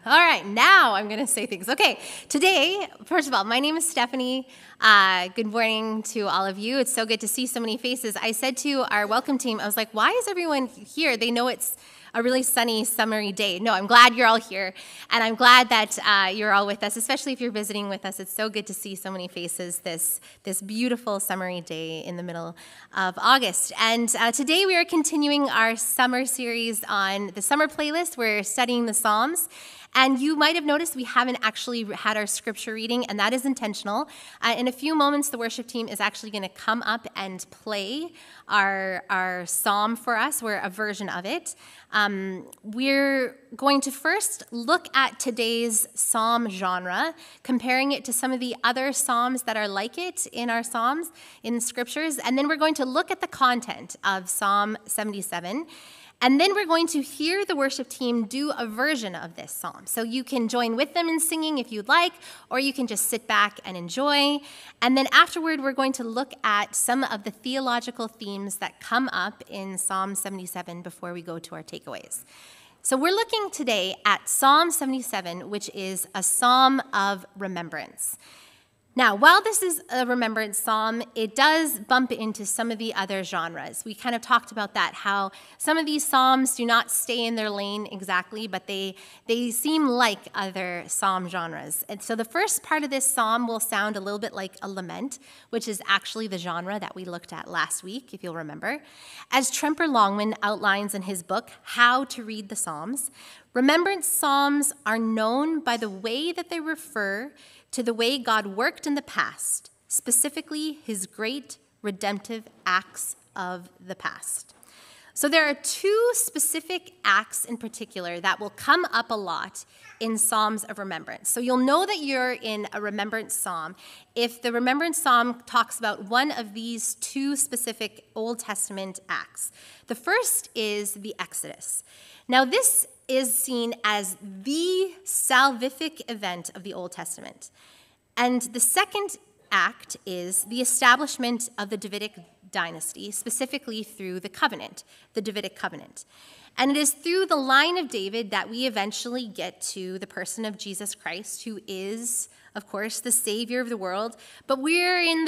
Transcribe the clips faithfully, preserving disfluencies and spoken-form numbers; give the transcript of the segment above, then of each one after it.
All right, now I'm going to say things. Okay, today, first of all, my name is Stephanie. Uh, good morning to all of you. It's so good to see so many faces. I said to our welcome team, I was like, why is everyone here? They know it's a really sunny, summery day. No, I'm glad you're all here, and I'm glad that uh, you're all with us, especially if you're visiting with us. It's so good to see so many faces this, this beautiful summery day in the middle of August. And uh, today we are continuing our summer series on the summer playlist. We're studying the Psalms. And you might have noticed we haven't actually had our scripture reading, and that is intentional. Uh, in a few moments, the worship team is actually going to come up and play our, our psalm for us. We're a version of it. Um, we're going to first look at today's psalm genre, comparing it to some of the other psalms that are like it in our psalms, in scriptures. And then we're going to look at the content of Psalm seventy-seven. And then we're going to hear the worship team do a version of this psalm. So you can join with them in singing if you'd like, or you can just sit back and enjoy. And then afterward, we're going to look at some of the theological themes that come up in Psalm seventy-seven before we go to our takeaways. So we're looking today at Psalm seventy-seven, which is a psalm of remembrance. Now, while this is a remembrance psalm, it does bump into some of the other genres. We kind of talked about that, how some of these psalms do not stay in their lane exactly, but they, they seem like other psalm genres. And so the first part of this psalm will sound a little bit like a lament, which is actually the genre that we looked at last week, if you'll remember. As Tremper Longman outlines in his book, How to Read the Psalms, remembrance psalms are known by the way that they refer to the way God worked in the past, specifically his great redemptive acts of the past. So there are two specific acts in particular that will come up a lot in Psalms of Remembrance. So you'll know that you're in a remembrance psalm if the remembrance psalm talks about one of these two specific Old Testament acts. The first is the Exodus. Now this is seen as the salvific event of the Old Testament. And the second act is the establishment of the Davidic dynasty, specifically through the covenant, the Davidic covenant. And it is through the line of David that we eventually get to the person of Jesus Christ, who is, of course, the Savior of the world. But we're in the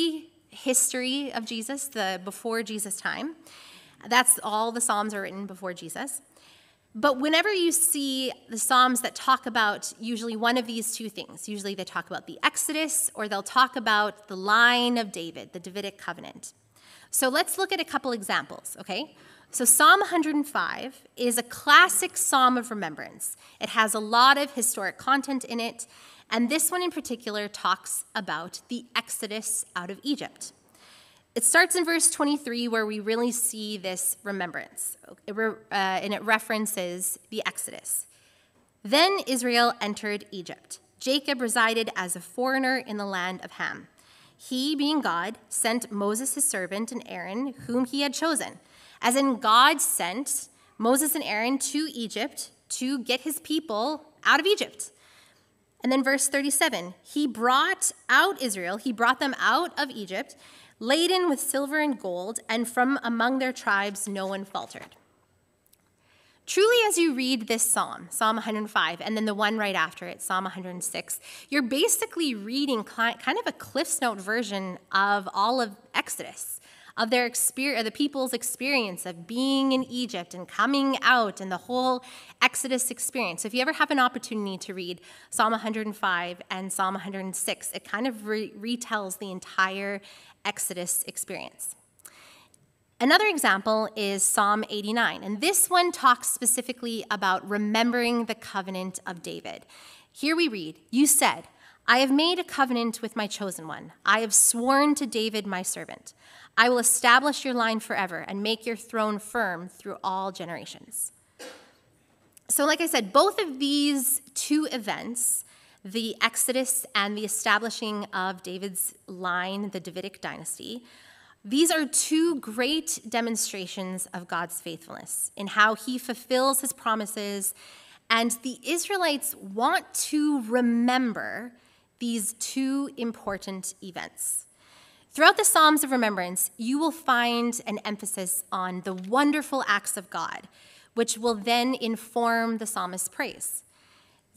pre-history of Jesus, the before Jesus time. That's all the Psalms are written before Jesus. But whenever you see the Psalms that talk about usually one of these two things, usually they talk about the Exodus or they'll talk about the line of David, the Davidic covenant. So let's look at a couple examples, okay? So Psalm one hundred five is a classic psalm of remembrance. It has a lot of historic content in it, and this one in particular talks about the Exodus out of Egypt. It starts in verse twenty-three where we really see this remembrance, it re- uh, and it references the Exodus. Then Israel entered Egypt. Jacob resided as a foreigner in the land of Ham. He, being God, sent Moses his servant and Aaron, whom he had chosen. As in God sent Moses and Aaron to Egypt to get his people out of Egypt. And then verse thirty-seven, he brought out Israel, he brought them out of Egypt, laden with silver and gold, and from among their tribes no one faltered. Truly, as you read this psalm, Psalm one hundred five, and then the one right after it, Psalm one hundred six, you're basically reading kind of a Cliff's Note version of all of Exodus, of their experience, the people's experience of being in Egypt and coming out and the whole Exodus experience. So if you ever have an opportunity to read Psalm one hundred five and Psalm one hundred six, it kind of re- retells the entire Exodus experience. Another example is Psalm eighty-nine, and this one talks specifically about remembering the covenant of David. Here we read, "You said, I have made a covenant with my chosen one. I have sworn to David, my servant. I will establish your line forever and make your throne firm through all generations." So like I said, both of these two events, the Exodus and the establishing of David's line, the Davidic dynasty, these are two great demonstrations of God's faithfulness in how he fulfills his promises, and the Israelites want to remember these two important events. Throughout the Psalms of Remembrance, you will find an emphasis on the wonderful acts of God, which will then inform the psalmist's praise.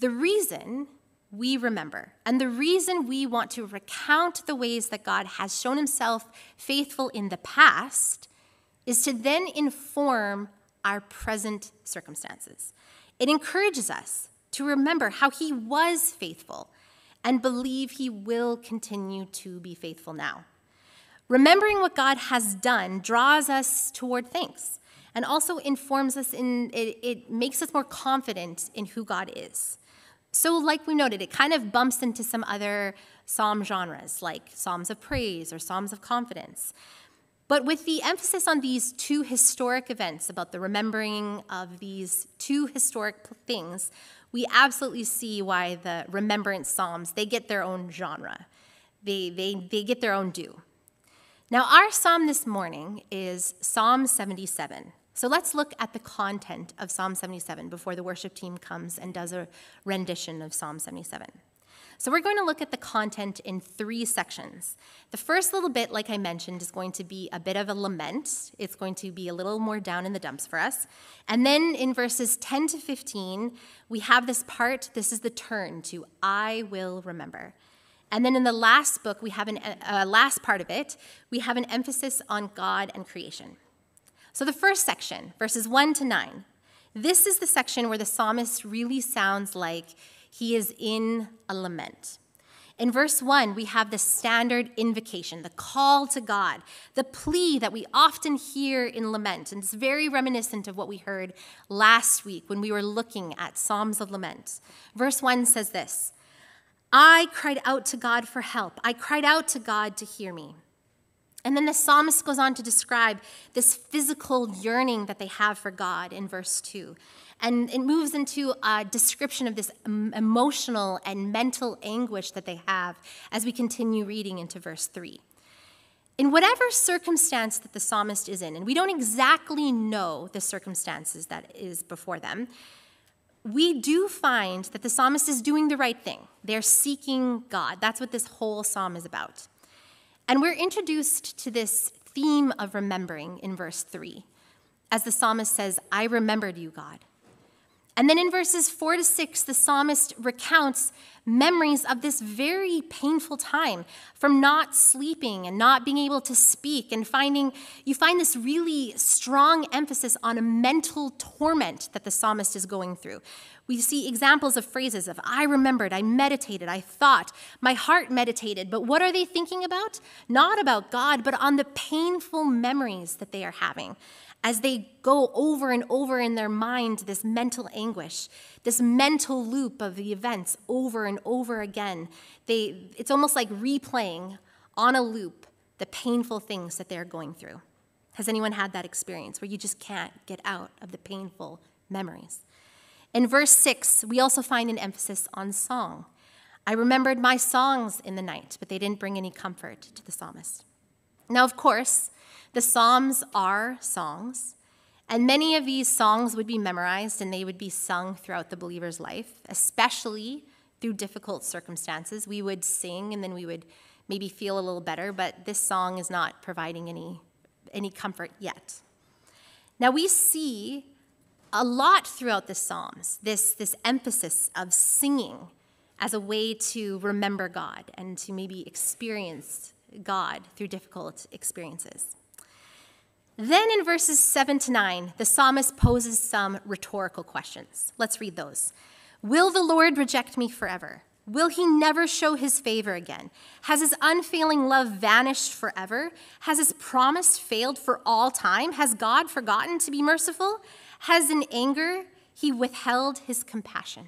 The reason we remember, and the reason we want to recount the ways that God has shown himself faithful in the past, is to then inform our present circumstances. It encourages us to remember how he was faithful and believe he will continue to be faithful now. Remembering what God has done draws us toward thanks and also informs us in, it, it makes us more confident in who God is. So like we noted, it kind of bumps into some other psalm genres like Psalms of Praise or Psalms of Confidence. But with the emphasis on these two historic events, about the remembering of these two historic things, we absolutely see why the remembrance psalms, they get their own genre. They, they, they get their own due. Now, our psalm this morning is Psalm seventy-seven. So let's look at the content of Psalm seventy-seven before the worship team comes and does a rendition of Psalm seventy-seven. So we're going to look at the content in three sections. The first little bit, like I mentioned, is going to be a bit of a lament. It's going to be a little more down in the dumps for us. And then in verses ten to fifteen, we have this part, this is the turn to I will remember. And then in the last book, we have an uh, last part of it, we have an emphasis on God and creation. So the first section, verses one to nine, this is the section where the psalmist really sounds like he is in a lament. In verse one, we have the standard invocation, the call to God, the plea that we often hear in lament. And it's very reminiscent of what we heard last week when we were looking at Psalms of Lament. Verse one says this, I cried out to God for help. I cried out to God to hear me. And then the psalmist goes on to describe this physical yearning that they have for God in verse two. And it moves into a description of this emotional and mental anguish that they have as we continue reading into verse three. In whatever circumstance that the psalmist is in, and we don't exactly know the circumstances that is before them, we do find that the psalmist is doing the right thing. They're seeking God. That's what this whole psalm is about. And we're introduced to this theme of remembering in verse three, as the psalmist says, I remembered you, God. And then in verses four to six, the psalmist recounts memories of this very painful time from not sleeping and not being able to speak and finding, you find this really strong emphasis on a mental torment that the psalmist is going through. We see examples of phrases of, I remembered, I meditated, I thought, my heart meditated. But what are they thinking about? Not about God, but on the painful memories that they are having as they go over and over in their mind this mental anguish, this mental loop of the events over and over again. They, it's almost like replaying on a loop the painful things that they're going through. Has anyone had that experience where you just can't get out of the painful memories? In verse six, we also find an emphasis on song. I remembered my songs in the night, but they didn't bring any comfort to the psalmist. Now, of course, the Psalms are songs, and many of these songs would be memorized and they would be sung throughout the believer's life, especially through difficult circumstances. We would sing and then we would maybe feel a little better, but this song is not providing any, any comfort yet. Now, we see a lot throughout the Psalms, this, this emphasis of singing as a way to remember God and to maybe experience God through difficult experiences. Then in verses seven to nine, the psalmist poses some rhetorical questions. Let's read those. Will the Lord reject me forever? Will he never show his favor again? Has his unfailing love vanished forever? Has his promise failed for all time? Has God forgotten to be merciful? Has in anger he withheld his compassion?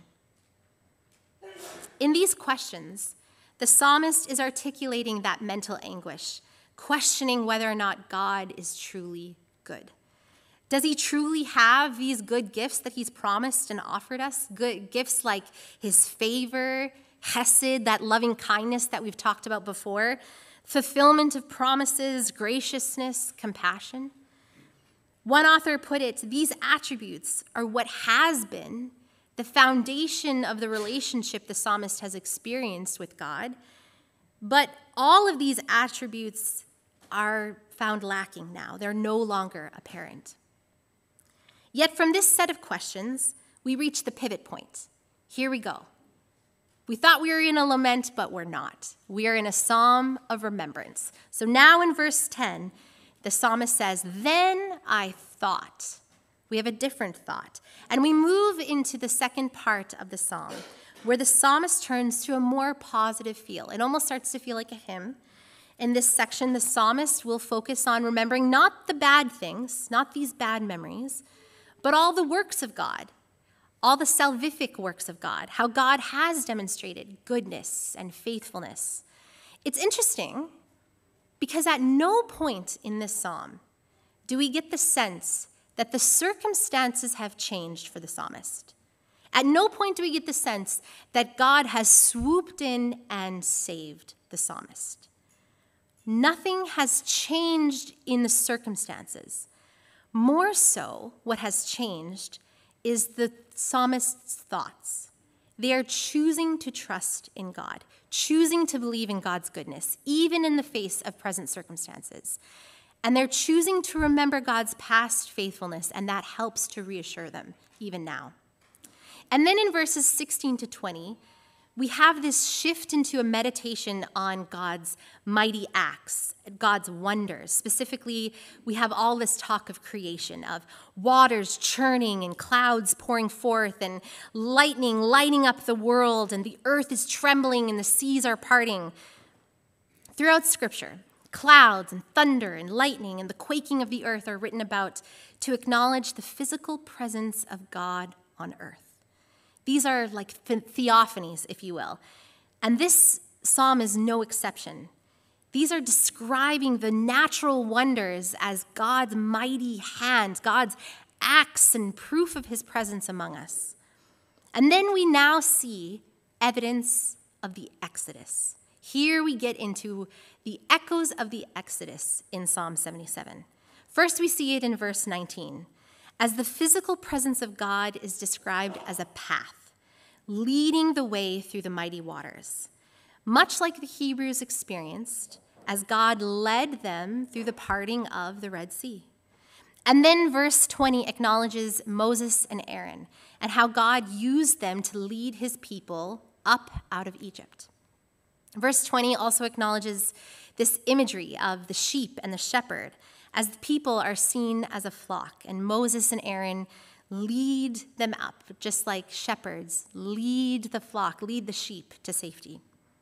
In these questions, the psalmist is articulating that mental anguish, questioning whether or not God is truly good. Does he truly have these good gifts that he's promised and offered us? Good gifts like his favor, hesed, that loving kindness that we've talked about before, fulfillment of promises, graciousness, compassion. One author put it, these attributes are what has been the foundation of the relationship the psalmist has experienced with God, but all of these attributes are found lacking now. They're no longer apparent. Yet from this set of questions, we reach the pivot point. Here we go. We thought we were in a lament, but we're not. We are in a psalm of remembrance. So now in verse ten, the psalmist says, "Then I thought." We have a different thought. And we move into the second part of the psalm, where the psalmist turns to a more positive feel. It almost starts to feel like a hymn. In this section, the psalmist will focus on remembering not the bad things, not these bad memories, but all the works of God, all the salvific works of God, how God has demonstrated goodness and faithfulness. It's interesting because at no point in this psalm do we get the sense that the circumstances have changed for the psalmist. At no point do we get the sense that God has swooped in and saved the psalmist. Nothing has changed in the circumstances. More so, what has changed is the psalmist's thoughts. They are choosing to trust in God, choosing to believe in God's goodness, even in the face of present circumstances. And they're choosing to remember God's past faithfulness, and that helps to reassure them, even now. And then in verses sixteen to twenty, we have this shift into a meditation on God's mighty acts, God's wonders. Specifically, we have all this talk of creation, of waters churning and clouds pouring forth and lightning lighting up the world, and the earth is trembling and the seas are parting. Throughout Scripture, clouds and thunder and lightning and the quaking of the earth are written about to acknowledge the physical presence of God on earth. These are like theophanies, if you will. And this psalm is no exception. These are describing the natural wonders as God's mighty hand, God's acts and proof of his presence among us. And then we now see evidence of the Exodus. Here we get into the echoes of the Exodus in Psalm seventy-seven. First, we see it in verse nineteen, as the physical presence of God is described as a path, leading the way through the mighty waters, much like the Hebrews experienced as God led them through the parting of the Red Sea. And then verse twenty acknowledges Moses and Aaron and how God used them to lead his people up out of Egypt. Verse twenty also acknowledges this imagery of the sheep and the shepherd as the people are seen as a flock, and Moses and Aaron lead them up, just like shepherds lead the flock, lead the sheep to safety.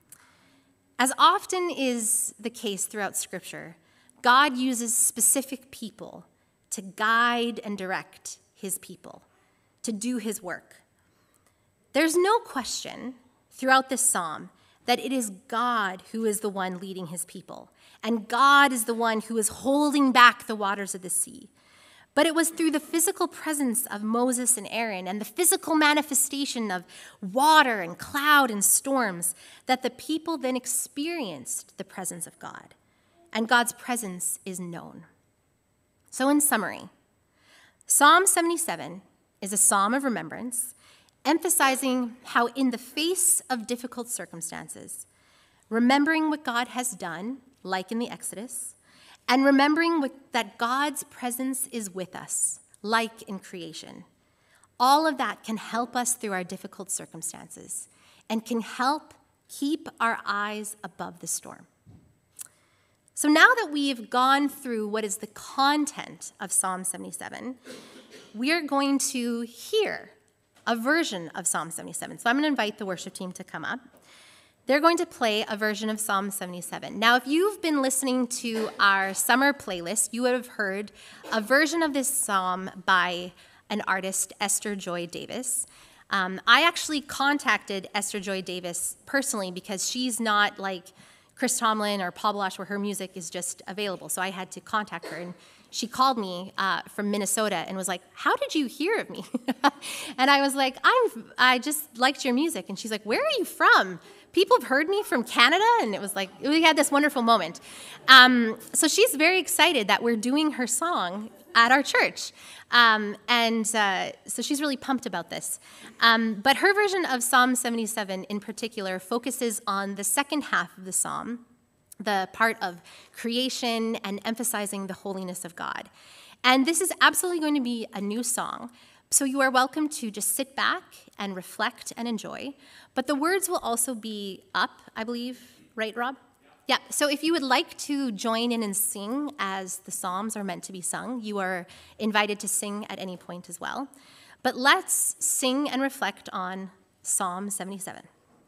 As often is the case throughout Scripture, God uses specific people to guide and direct his people, to do his work. There's no question throughout this psalm that it is God who is the one leading his people, and God is the one who is holding back the waters of the sea. But it was through the physical presence of Moses and Aaron and the physical manifestation of water and cloud and storms that the people then experienced the presence of God, and God's presence is known. So in summary, Psalm seventy-seven is a psalm of remembrance, emphasizing how in the face of difficult circumstances, remembering what God has done, like in the Exodus, and remembering with, that God's presence is with us, like in creation. All of that can help us through our difficult circumstances and can help keep our eyes above the storm. So now that we've gone through what is the content of Psalm seventy-seven, we are going to hear a version of Psalm seventy-seven. So I'm going to invite the worship team to come up. They're going to play a version of Psalm seventy-seven. Now, if you've been listening to our summer playlist, you would have heard a version of this psalm by an artist, Esther Joy Davis. Um, I actually contacted Esther Joy Davis personally because she's not like Chris Tomlin or Paul Baloche, where her music is just available. So I had to contact her, and she called me uh, from Minnesota and was like, "How did you hear of me?" And I was like, I'm, I just liked your music. And she's like, "Where are you from? People have heard me from Canada." And it was like, we had this wonderful moment. Um, so she's very excited that we're doing her song at our church. Um, and uh, so she's really pumped about this. Um, but her version of Psalm seventy-seven in particular focuses on the second half of the psalm, the part of creation and emphasizing the holiness of God. And this is absolutely going to be a new song, So you are welcome to just sit back and reflect and enjoy. But the words will also be up, I believe. Right, Rob? Yeah. So if you would like to join in and sing as the Psalms are meant to be sung, you are invited to sing at any point as well. But let's sing and reflect on Psalm seventy-seven.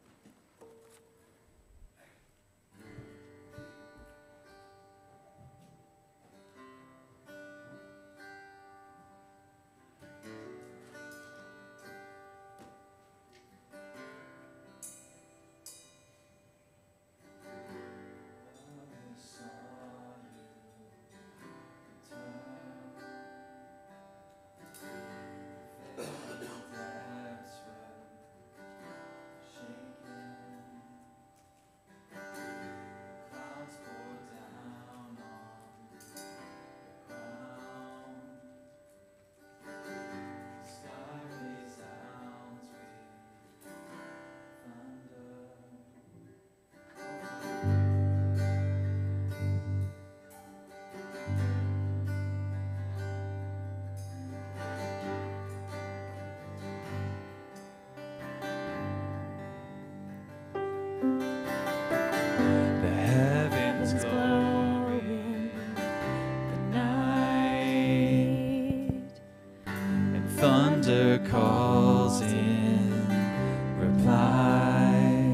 Thunder calls in reply.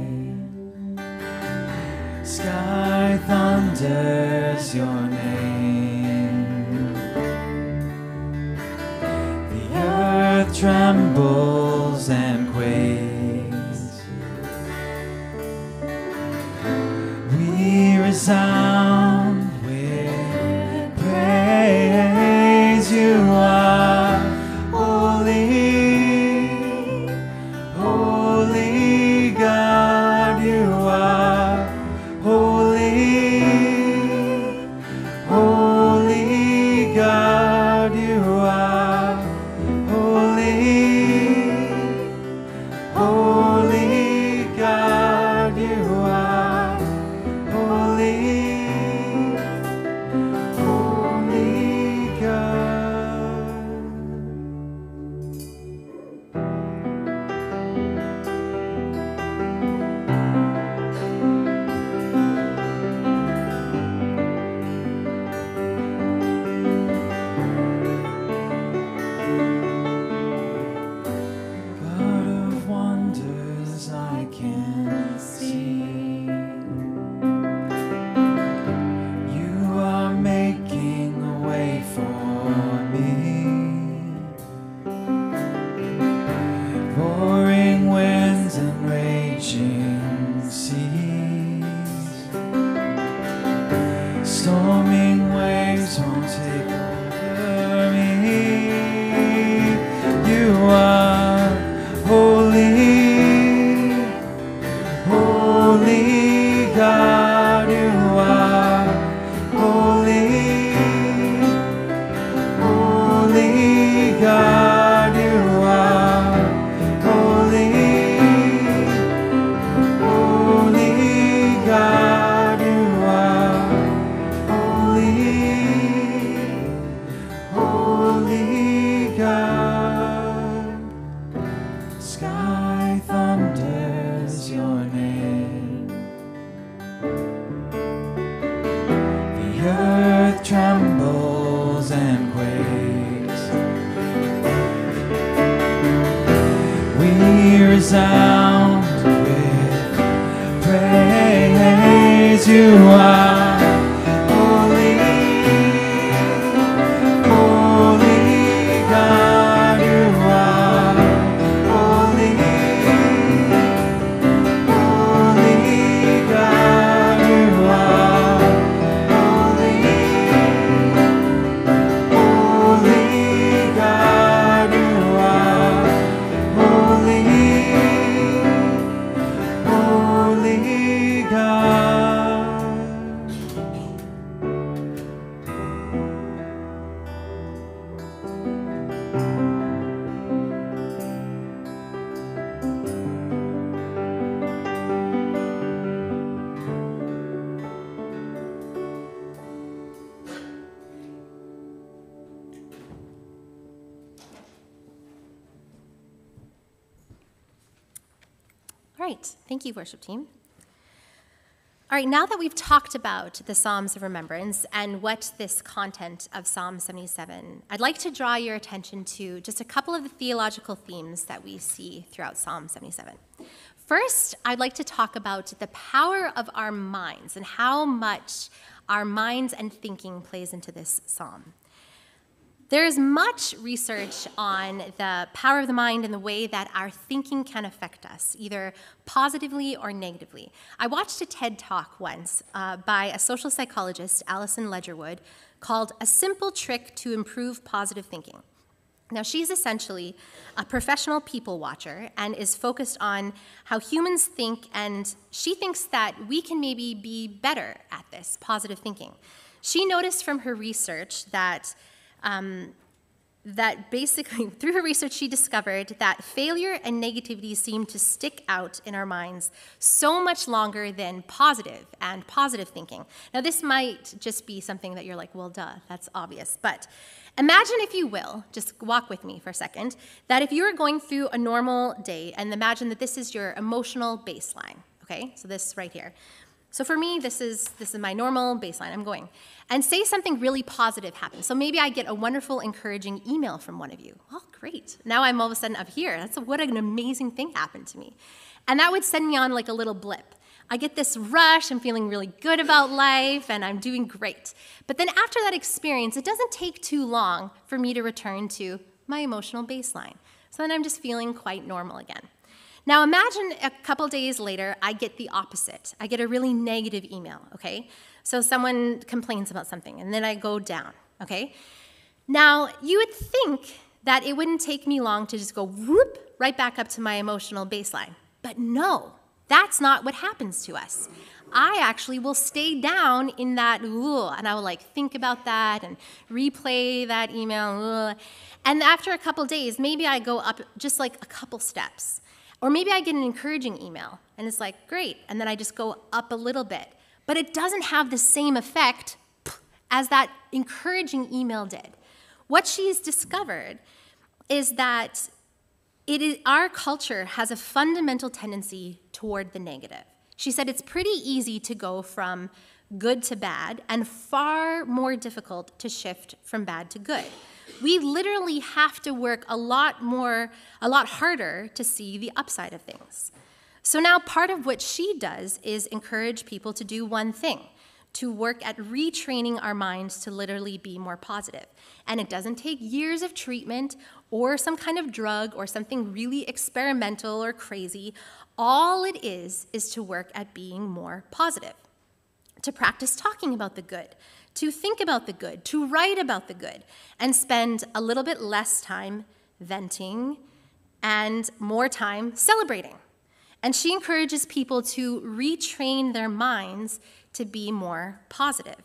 Sky thunders your name. The earth trembles and quakes. We resound with praise. You are storming waves won't take over me. You are holy, holy God. You are holy, holy God. You are holy, holy God. You are holy God. Sky thunders your name. The earth trembles and quakes. We resound with praise. You are right. Thank you, worship team. All right, now that we've talked about the Psalms of Remembrance and what this content of Psalm seventy-seven, I'd like to draw your attention to just a couple of the theological themes that we see throughout Psalm seventy-seven. First, I'd like to talk about the power of our minds and how much our minds and thinking plays into this psalm. There is much research on the power of the mind and the way that our thinking can affect us, either positively or negatively. I watched a TED Talk once uh, by a social psychologist, Alison Ledgerwood, called A Simple Trick to Improve Positive Thinking. Now, she's essentially a professional people watcher and is focused on how humans think, and she thinks that we can maybe be better at this, positive thinking. She noticed from her research that Um, that basically, through her research, she discovered that failure and negativity seem to stick out in our minds so much longer than positive and positive thinking. Now, this might just be something that you're like, well, duh, that's obvious. But imagine, if you will, just walk with me for a second, that if you're going through a normal day, and imagine that this is your emotional baseline, okay? So this right here. So for me, this is this is my normal baseline. I'm going. And say something really positive happens. So maybe I get a wonderful, encouraging email from one of you. Oh, great. Now I'm all of a sudden up here. That's a, what an amazing thing happened to me. And that would send me on like a little blip. I get this rush. I'm feeling really good about life, and I'm doing great. But then after that experience, it doesn't take too long for me to return to my emotional baseline. So then I'm just feeling quite normal again. Now imagine a couple days later, I get the opposite. I get a really negative email, okay? So someone complains about something, and then I go down, okay? Now, you would think that it wouldn't take me long to just go whoop, right back up to my emotional baseline. But no, that's not what happens to us. I actually will stay down in that, ooh, and I will like think about that and replay that email. Ooh. And after a couple days, maybe I go up just like a couple steps. Or maybe I get an encouraging email, and it's like, great, and then I just go up a little bit. But it doesn't have the same effect as that encouraging email did. What she's discovered is that it is, our culture has a fundamental tendency toward the negative. She said it's pretty easy to go from good to bad, and far more difficult to shift from bad to good. We literally have to work a lot more, a lot harder to see the upside of things. So now part of what she does is encourage people to do one thing, to work at retraining our minds to literally be more positive. And it doesn't take years of treatment or some kind of drug or something really experimental or crazy. All it is is to work at being more positive, to practice talking about the good, to think about the good, to write about the good, and spend a little bit less time venting and more time celebrating. And she encourages people to retrain their minds to be more positive.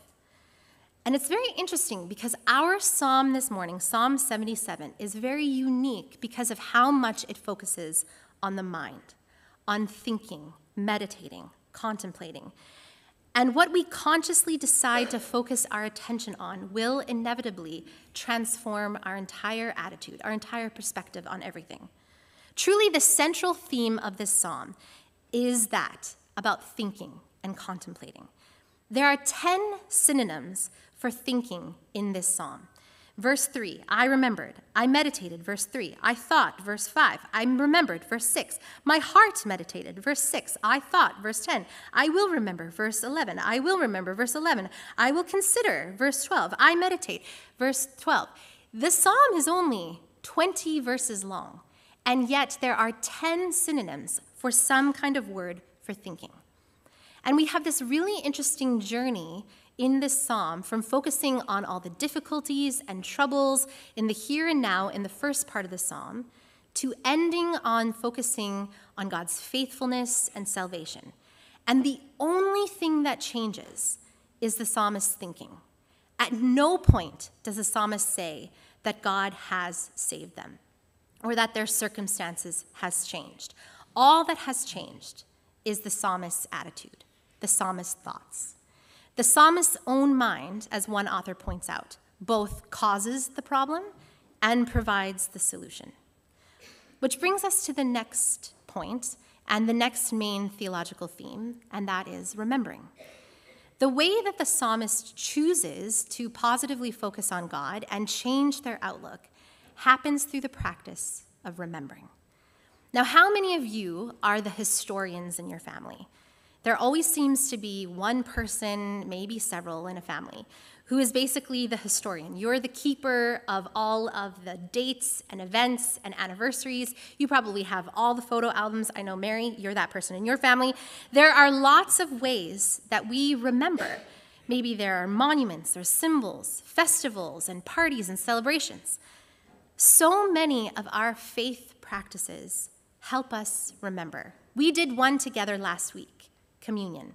And it's very interesting because our psalm this morning, Psalm seventy-seven, is very unique because of how much it focuses on the mind, on thinking, meditating, contemplating. And what we consciously decide to focus our attention on will inevitably transform our entire attitude, our entire perspective on everything. Truly, the central theme of this psalm is that about thinking and contemplating. There are ten synonyms for thinking in this psalm. Verse three, I remembered. I meditated. Verse three, I thought. Verse five, I remembered. Verse six, my heart meditated. Verse six, I thought. Verse ten, I will remember. Verse eleven, I will remember. Verse eleven, I will consider. Verse twelve, I meditate. Verse twelve. The psalm is only twenty verses long, and yet there are ten synonyms for some kind of word for thinking. And we have this really interesting journey in this psalm from focusing on all the difficulties and troubles in the here and now in the first part of the psalm to ending on focusing on God's faithfulness and salvation. And the only thing that changes is the psalmist's thinking. At no point does the psalmist say that God has saved them or that their circumstances has changed. All that has changed is the psalmist's attitude, the psalmist's thoughts. The psalmist's own mind, as one author points out, both causes the problem and provides the solution. Which brings us to the next point, and the next main theological theme, and that is remembering. The way that the psalmist chooses to positively focus on God and change their outlook happens through the practice of remembering. Now, how many of you are the historians in your family? There always seems to be one person, maybe several in a family, who is basically the historian. You're the keeper of all of the dates and events and anniversaries. You probably have all the photo albums. I know, Mary, you're that person in your family. There are lots of ways that we remember. Maybe there are monuments or symbols, festivals and parties and celebrations. So many of our faith practices help us remember. We did one together last week, communion.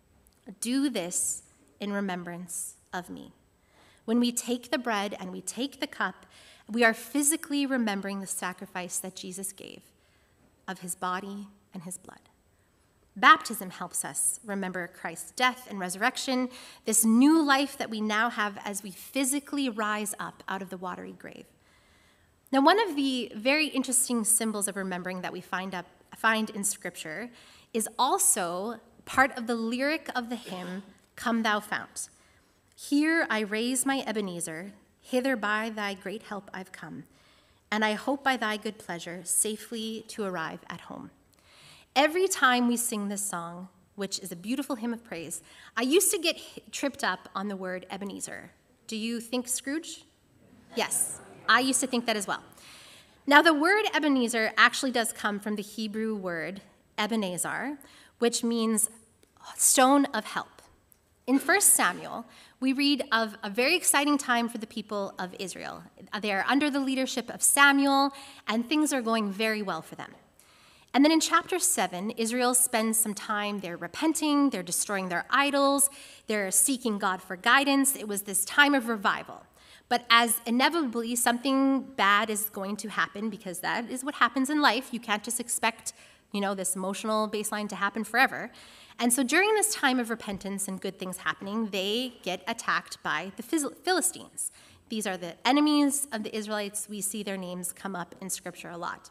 Do this in remembrance of me. When we take the bread and we take the cup, we are physically remembering the sacrifice that Jesus gave of his body and his blood. Baptism helps us remember Christ's death and resurrection, this new life that we now have as we physically rise up out of the watery grave. Now, one of the very interesting symbols of remembering that we find, up, find in Scripture is also part of the lyric of the hymn, Come Thou Fount. Here I raise my Ebenezer, hither by thy great help I've come, and I hope by thy good pleasure safely to arrive at home. Every time we sing this song, which is a beautiful hymn of praise, I used to get tripped up on the word Ebenezer. Do you think Scrooge? Yes, I used to think that as well. Now, the word Ebenezer actually does come from the Hebrew word Ebenezer, which means stone of help. In First Samuel, we read of a very exciting time for the people of Israel. They are under the leadership of Samuel, and things are going very well for them. And then in chapter seven, Israel spends some time, they're repenting, they're destroying their idols, they're seeking God for guidance. It was this time of revival. But as inevitably something bad is going to happen, because that is what happens in life, you can't just expect, you know, this emotional baseline to happen forever. And so during this time of repentance and good things happening, they get attacked by the Philistines. These are the enemies of the Israelites. We see their names come up in Scripture a lot.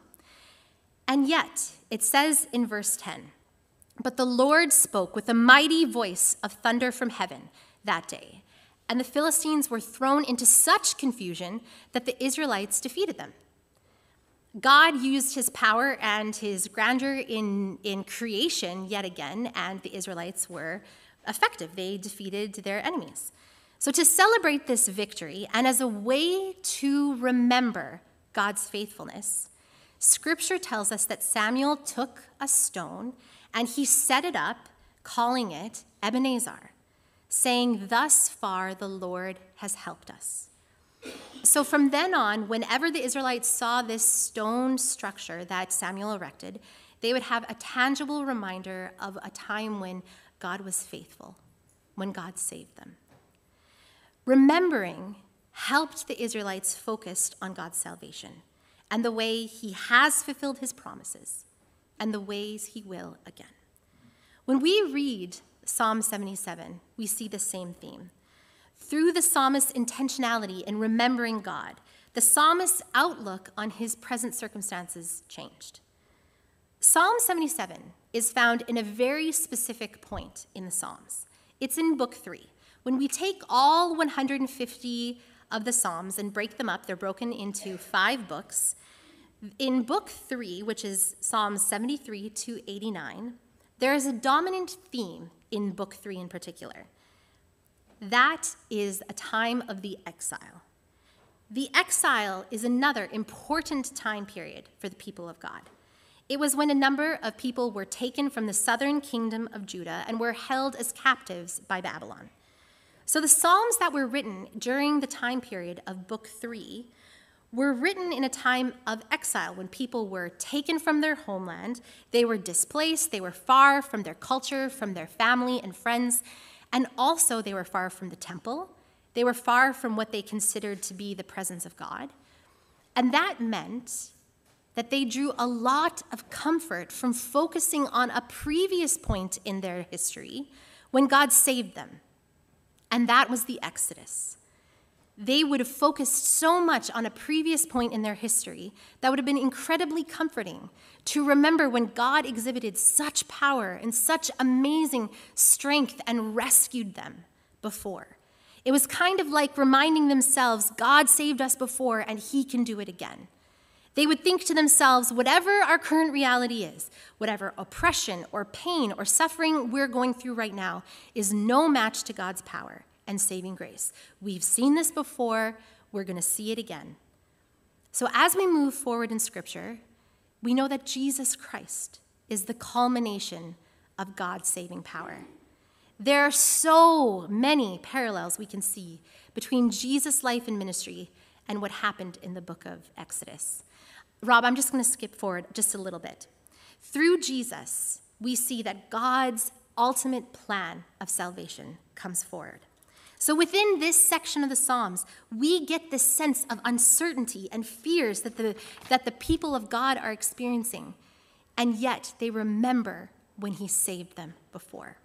And yet, it says in verse ten, but the Lord spoke with a mighty voice of thunder from heaven that day, and the Philistines were thrown into such confusion that the Israelites defeated them. God used his power and his grandeur in, in creation yet again, and the Israelites were effective. They defeated their enemies. So to celebrate this victory, and as a way to remember God's faithfulness, Scripture tells us that Samuel took a stone and he set it up, calling it Ebenezer, saying, thus far the Lord has helped us. So from then on, whenever the Israelites saw this stone structure that Samuel erected, they would have a tangible reminder of a time when God was faithful, when God saved them. Remembering helped the Israelites focus on God's salvation and the way he has fulfilled his promises and the ways he will again. When we read Psalm seventy-seven, we see the same theme. Through the psalmist's intentionality in remembering God, the psalmist's outlook on his present circumstances changed. Psalm seventy-seven is found in a very specific point in the Psalms. It's in book three. When we take all one hundred fifty of the Psalms and break them up, they're broken into five books. In book three, which is Psalms seventy-three to eighty-nine, there is a dominant theme in book three in particular. That is a time of the exile. The exile is another important time period for the people of God. It was when a number of people were taken from the southern kingdom of Judah and were held as captives by Babylon. So the Psalms that were written during the time period of book three were written in a time of exile when people were taken from their homeland, they were displaced, they were far from their culture, from their family and friends, and also they were far from the temple. They were far from what they considered to be the presence of God. And that meant that they drew a lot of comfort from focusing on a previous point in their history when God saved them. And that was the Exodus. They would have focused so much on a previous point in their history that would have been incredibly comforting to remember when God exhibited such power and such amazing strength and rescued them before. It was kind of like reminding themselves, God saved us before and he can do it again. They would think to themselves, whatever our current reality is, whatever oppression or pain or suffering we're going through right now is no match to God's power and saving grace. We've seen this before, we're going to see it again. So as we move forward in Scripture, we know that Jesus Christ is the culmination of God's saving power. There are so many parallels we can see between Jesus' life and ministry and what happened in the book of Exodus. Rob, I'm just going to skip forward just a little bit. Through Jesus, we see that God's ultimate plan of salvation comes forward. So within this section of the Psalms, we get this sense of uncertainty and fears that the, that the people of God are experiencing, and yet they remember when he saved them before.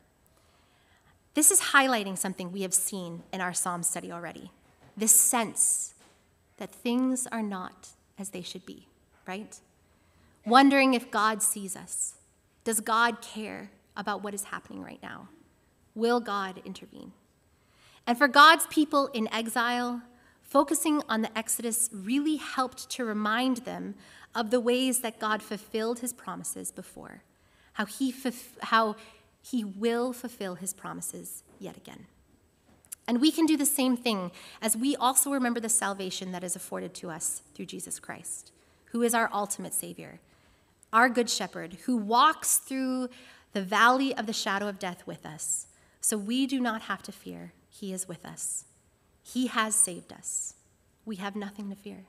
This is highlighting something we have seen in our Psalm study already, this sense that things are not as they should be, right? Wondering if God sees us. Does God care about what is happening right now? Will God intervene? And for God's people in exile, focusing on the Exodus really helped to remind them of the ways that God fulfilled his promises before, how he, fulf- how he will fulfill his promises yet again. And we can do the same thing as we also remember the salvation that is afforded to us through Jesus Christ, who is our ultimate Savior, our good shepherd, who walks through the valley of the shadow of death with us, so we do not have to fear. He is with us. He has saved us. We have nothing to fear.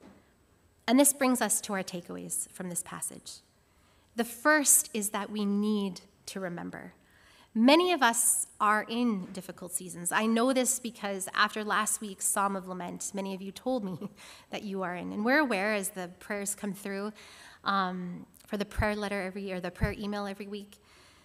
And this brings us to our takeaways from this passage. The first is that we need to remember. Many of us are in difficult seasons. I know this because after last week's Psalm of Lament, many of you told me that you are in. And we're aware as the prayers come through um, for the prayer letter every or the prayer email every week.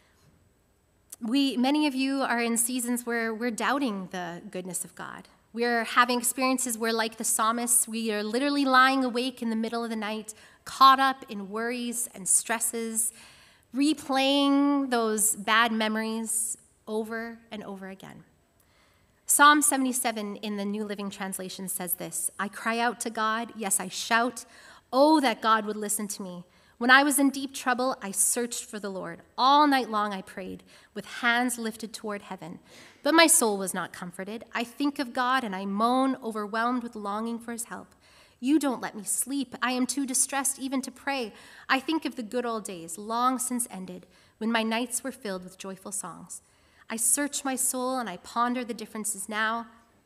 We, many of you are in seasons where we're doubting the goodness of God. We're having experiences where, like the psalmist, we are literally lying awake in the middle of the night, caught up in worries and stresses, replaying those bad memories over and over again. Psalm seventy-seven in the New Living Translation says this: I cry out to God, yes, I shout, oh, that God would listen to me. When I was in deep trouble, I searched for the Lord. All night long I prayed, with hands lifted toward heaven. But my soul was not comforted. I think of God and I moan, overwhelmed with longing for his help. You don't let me sleep. I am too distressed even to pray. I think of the good old days, long since ended, when my nights were filled with joyful songs. I search my soul and I ponder the differences now.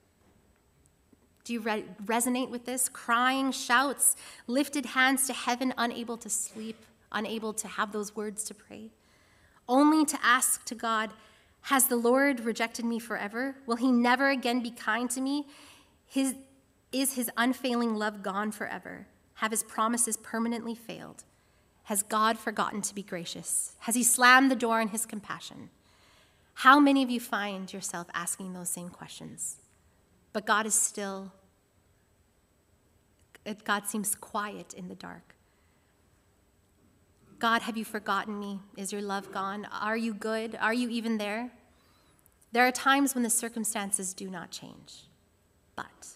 Do you re- resonate with this? Crying, shouts, lifted hands to heaven, unable to sleep, unable to have those words to pray. Only to ask to God, has the Lord rejected me forever? Will he never again be kind to me? His, is his unfailing love gone forever? Have his promises permanently failed? Has God forgotten to be gracious? Has he slammed the door on his compassion? How many of you find yourself asking those same questions? But God is still, God seems quiet in the dark. God, have you forgotten me? Is your love gone? Are you good? Are you even there? There are times when the circumstances do not change. But,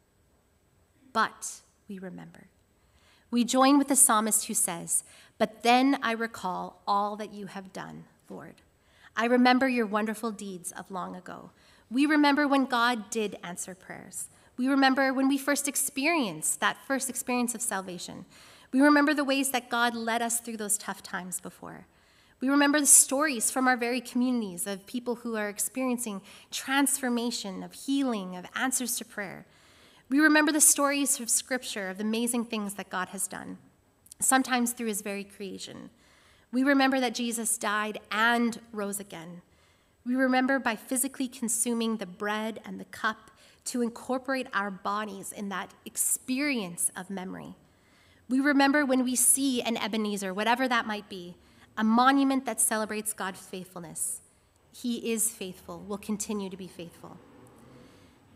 but we remember. We join with the psalmist who says, but then I recall all that you have done, Lord. I remember your wonderful deeds of long ago. We remember when God did answer prayers. We remember when we first experienced that first experience of salvation. We remember the ways that God led us through those tough times before. We remember the stories from our very communities of people who are experiencing transformation, of healing, of answers to prayer. We remember the stories of Scripture, of the amazing things that God has done, sometimes through his very creation. We remember that Jesus died and rose again. We remember by physically consuming the bread and the cup to incorporate our bodies in that experience of memory. We remember when we see an Ebenezer, whatever that might be, a monument that celebrates God's faithfulness. He is faithful, will continue to be faithful.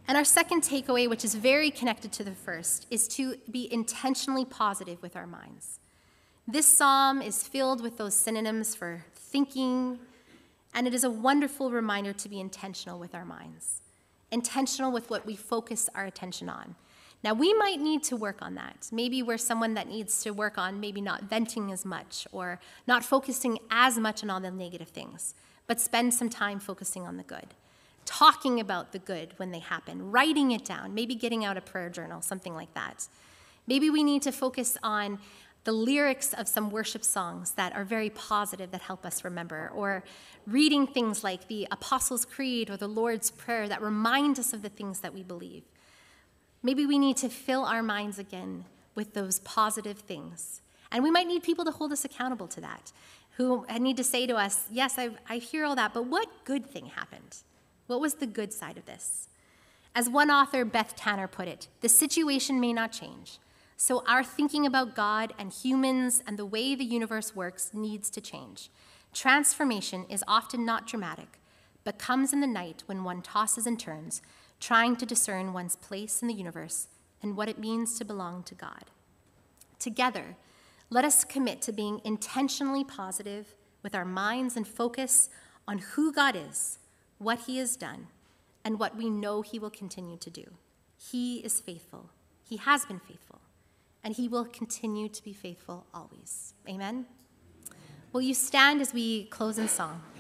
And our second takeaway, which is very connected to the first, is to be intentionally positive with our minds. This psalm is filled with those synonyms for thinking, and it is a wonderful reminder to be intentional with our minds, intentional with what we focus our attention on. Now, we might need to work on that. Maybe we're someone that needs to work on maybe not venting as much or not focusing as much on all the negative things, but spend some time focusing on the good, talking about the good when they happen, writing it down, maybe getting out a prayer journal, something like that. Maybe we need to focus on the lyrics of some worship songs that are very positive that help us remember, or reading things like the Apostles' Creed or the Lord's Prayer that remind us of the things that we believe. Maybe we need to fill our minds again with those positive things. And we might need people to hold us accountable to that, who need to say to us, yes, I, I hear all that, but what good thing happened? What was the good side of this? As one author, Beth Tanner, put it, the situation may not change, so our thinking about God and humans and the way the universe works needs to change. Transformation is often not dramatic, but comes in the night when one tosses and turns, trying to discern one's place in the universe and what it means to belong to God. Together, let us commit to being intentionally positive with our minds and focus on who God is, what he has done, and what we know he will continue to do. He is faithful. He has been faithful, and he will continue to be faithful always. Amen? Will you stand as we close in song?